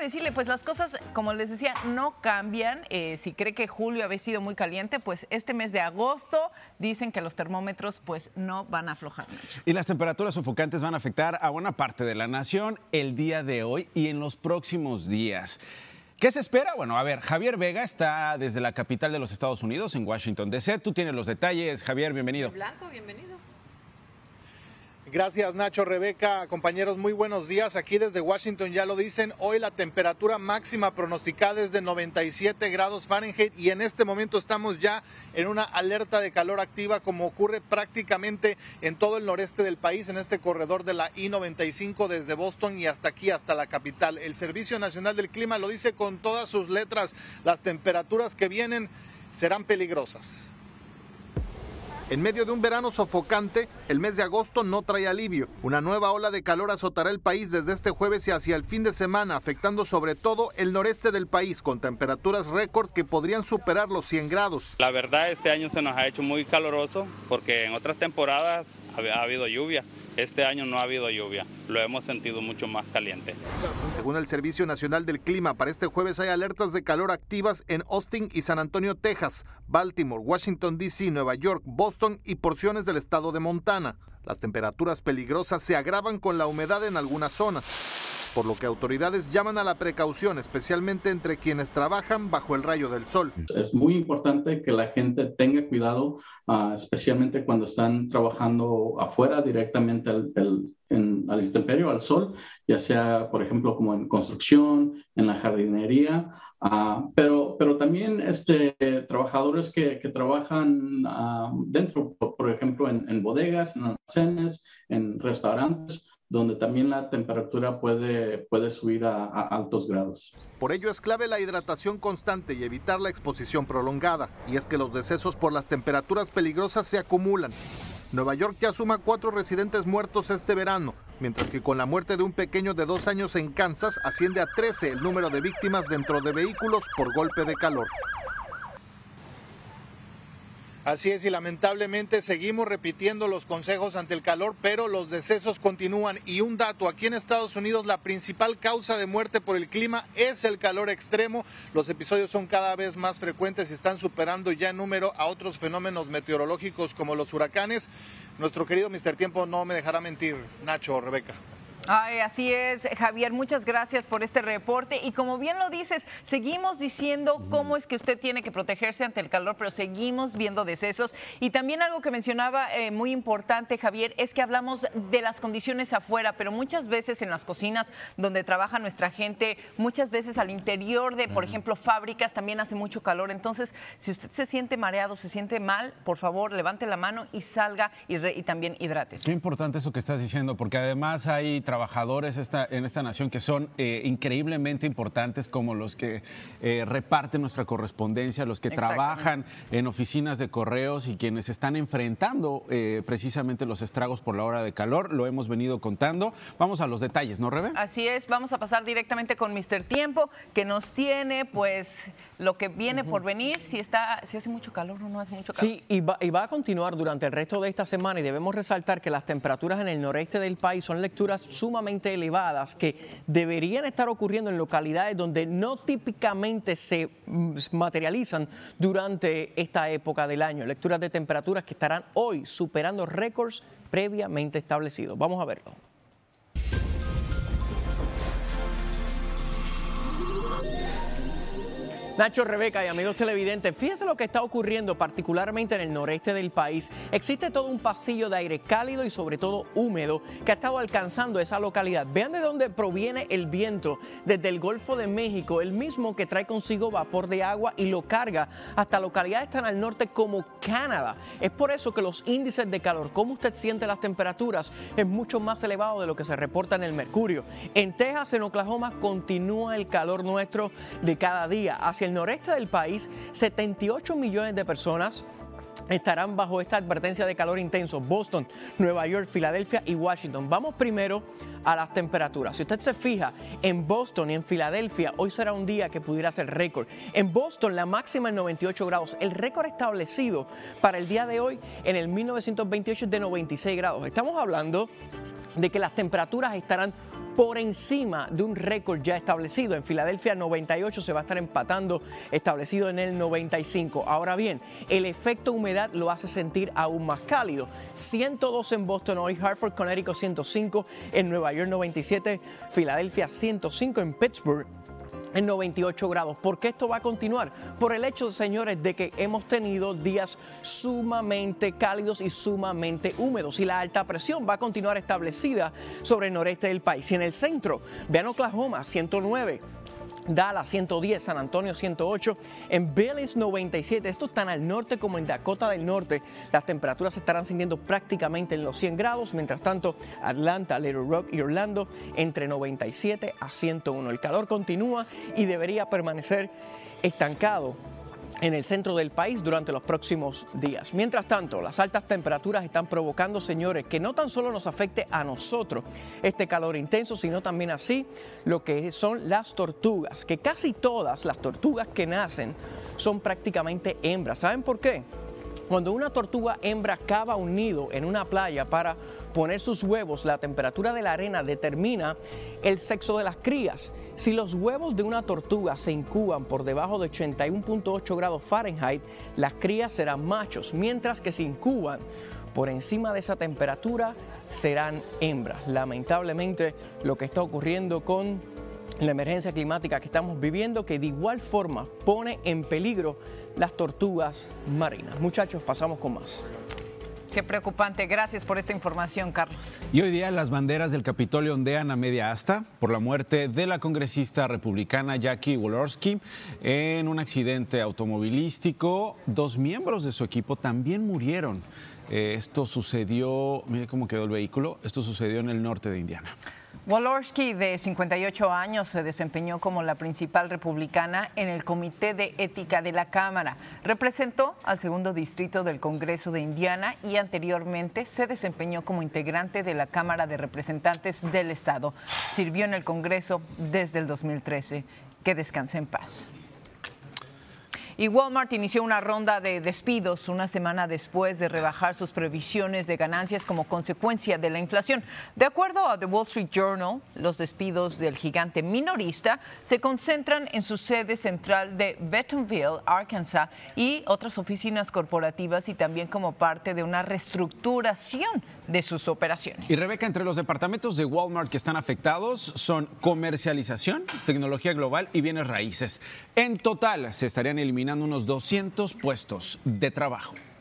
decirle, pues las cosas, como les decía, no cambian. Si cree que julio había sido muy caliente, pues este mes de agosto dicen que los termómetros pues no van a aflojar mucho. Y las temperaturas sofocantes van a afectar a buena parte de la nación el día de hoy y en los próximos días. ¿Qué se espera? Bueno, a ver, Javier Vega está desde la capital de los Estados Unidos, en Washington, D.C. Tú tienes los detalles. Javier, bienvenido. Blanco, bienvenido. Gracias, Nacho, Rebeca, compañeros, muy buenos días. Aquí desde Washington ya lo dicen, hoy la temperatura máxima pronosticada es de 97 grados Fahrenheit y en este momento estamos ya en una alerta de calor activa, como ocurre prácticamente en todo el noreste del país, en este corredor de la I-95 desde Boston y hasta aquí, hasta la capital. El Servicio Nacional del Clima lo dice con todas sus letras, las temperaturas que vienen serán peligrosas. En medio de un verano sofocante, el mes de agosto no trae alivio. Una nueva ola de calor azotará el país desde este jueves y hacia el fin de semana, afectando sobre todo el noreste del país, con temperaturas récord que podrían superar los 100 grados. La verdad, este año se nos ha hecho muy caluroso porque en otras temporadas ha habido lluvia. Este año no ha habido lluvia, lo hemos sentido mucho más caliente. Según el Servicio Nacional del Clima, para este jueves hay alertas de calor activas en Austin y San Antonio, Texas, Baltimore, Washington, D.C., Nueva York, Boston y porciones del estado de Montana. Las temperaturas peligrosas se agravan con la humedad en algunas zonas, por lo que autoridades llaman a la precaución, especialmente entre quienes trabajan bajo el rayo del sol. Es muy importante que la gente tenga cuidado, especialmente cuando están trabajando afuera directamente al intemperio, al sol, ya sea, por ejemplo, como en construcción, en la jardinería, pero también trabajadores que trabajan dentro, por ejemplo, en bodegas, en almacenes, en restaurantes, donde también la temperatura puede subir a altos grados. Por ello es clave la hidratación constante y evitar la exposición prolongada. Y es que los decesos por las temperaturas peligrosas se acumulan. Nueva York ya suma 4 residentes muertos este verano, mientras que con la muerte de un pequeño de 2 años en Kansas asciende a 13 el número de víctimas dentro de vehículos por golpe de calor. Así es, y lamentablemente seguimos repitiendo los consejos ante el calor, pero los decesos continúan. Y un dato, aquí en Estados Unidos la principal causa de muerte por el clima es el calor extremo. Los episodios son cada vez más frecuentes y están superando ya en número a otros fenómenos meteorológicos como los huracanes. Nuestro querido Mr. Tiempo no me dejará mentir, Nacho, Rebeca. Ay, así es, Javier, muchas gracias por este reporte y como bien lo dices, seguimos diciendo cómo es que usted tiene que protegerse ante el calor, pero seguimos viendo decesos y también algo que mencionaba muy importante, Javier, es que hablamos de las condiciones afuera, pero muchas veces en las cocinas donde trabaja nuestra gente, muchas veces al interior de, por ejemplo, fábricas también hace mucho calor, entonces si usted se siente mareado, se siente mal, por favor, levante la mano y salga y también hidrátese. Qué importante eso que estás diciendo, porque además hay trabajadores en esta nación que son increíblemente importantes, como los que reparten nuestra correspondencia, los que trabajan en oficinas de correos y quienes están enfrentando precisamente los estragos por la hora de calor. Lo hemos venido contando. Vamos a los detalles, ¿no, Rebe? Así es, vamos a pasar directamente con Mr. Tiempo, que nos tiene pues lo que viene por venir, si hace mucho calor o no hace mucho calor. Sí, y va a continuar durante el resto de esta semana y debemos resaltar que las temperaturas en el noreste del país son lecturas sumamente elevadas que deberían estar ocurriendo en localidades donde no típicamente se materializan durante esta época del año. Lecturas de temperaturas que estarán hoy superando récords previamente establecidos. Vamos a verlo. Nacho, Rebeca y amigos televidentes, fíjense lo que está ocurriendo particularmente en el noreste del país. Existe todo un pasillo de aire cálido y sobre todo húmedo que ha estado alcanzando esa localidad. Vean de dónde proviene el viento, desde el Golfo de México, el mismo que trae consigo vapor de agua y lo carga hasta localidades tan al norte como Canadá. Es por eso que los índices de calor, como usted siente las temperaturas, es mucho más elevado de lo que se reporta en el mercurio. En Texas, en Oklahoma, continúa el calor nuestro de cada día. Hacia el noreste del país, 78 millones de personas estarán bajo esta advertencia de calor intenso. Boston, Nueva York, Filadelfia y Washington. Vamos primero a las temperaturas. Si usted se fija, en Boston y en Filadelfia, hoy será un día que pudiera ser récord. En Boston, la máxima en 98 grados. El récord establecido para el día de hoy en el 1928 es de 96 grados. Estamos hablando de que las temperaturas estarán por encima de un récord ya establecido. En Filadelfia 98 se va a estar empatando, establecido en el 95. Ahora bien, el efecto humedad lo hace sentir aún más cálido. 102 en Boston hoy, Hartford, Connecticut 105, en Nueva York 97, Filadelfia 105, en Pittsburgh en 98 grados. ¿Por qué esto va a continuar? Por el hecho, señores, de que hemos tenido días sumamente cálidos y sumamente húmedos, y la alta presión va a continuar establecida sobre el noreste del país. Y en el centro, vean Oklahoma 109, Dallas 110, San Antonio 108, en Billings 97. Esto tan al norte como en Dakota del Norte. Las temperaturas se estarán sintiendo prácticamente en los 100 grados. Mientras tanto, Atlanta, Little Rock y Orlando entre 97 a 101. El calor continúa y debería permanecer estancado en el centro del país durante los próximos días. Mientras tanto, las altas temperaturas están provocando, señores, que no tan solo nos afecte a nosotros este calor intenso, sino también así lo que son las tortugas, que casi todas las tortugas que nacen son prácticamente hembras. ¿Saben por qué? Cuando una tortuga hembra cava un nido en una playa para poner sus huevos, la temperatura de la arena determina el sexo de las crías. Si los huevos de una tortuga se incuban por debajo de 81.8 grados Fahrenheit, las crías serán machos, mientras que si incuban por encima de esa temperatura serán hembras. Lamentablemente, lo que está ocurriendo con la emergencia climática que estamos viviendo, que de igual forma pone en peligro las tortugas marinas. Muchachos, pasamos con más. Qué preocupante. Gracias por esta información, Carlos. Y hoy día las banderas del Capitolio ondean a media asta por la muerte de la congresista republicana Jackie Walorski en un accidente automovilístico. 2 miembros de su equipo también murieron. Esto sucedió, mire cómo quedó el vehículo, esto sucedió en el norte de Indiana. Walorski, de 58 años, se desempeñó como la principal republicana en el Comité de Ética de la Cámara. Representó al 2º Distrito del Congreso de Indiana y anteriormente se desempeñó como integrante de la Cámara de Representantes del Estado. Sirvió en el Congreso desde el 2013. Que descanse en paz. Y Walmart inició una ronda de despidos una semana después de rebajar sus previsiones de ganancias como consecuencia de la inflación. De acuerdo a The Wall Street Journal, los despidos del gigante minorista se concentran en su sede central de Bentonville, Arkansas, y otras oficinas corporativas, y también como parte de una reestructuración de sus operaciones. Y Rebeca, entre los departamentos de Walmart que están afectados son comercialización, tecnología global y bienes raíces. En total se estarían eliminando unos 200 puestos de trabajo.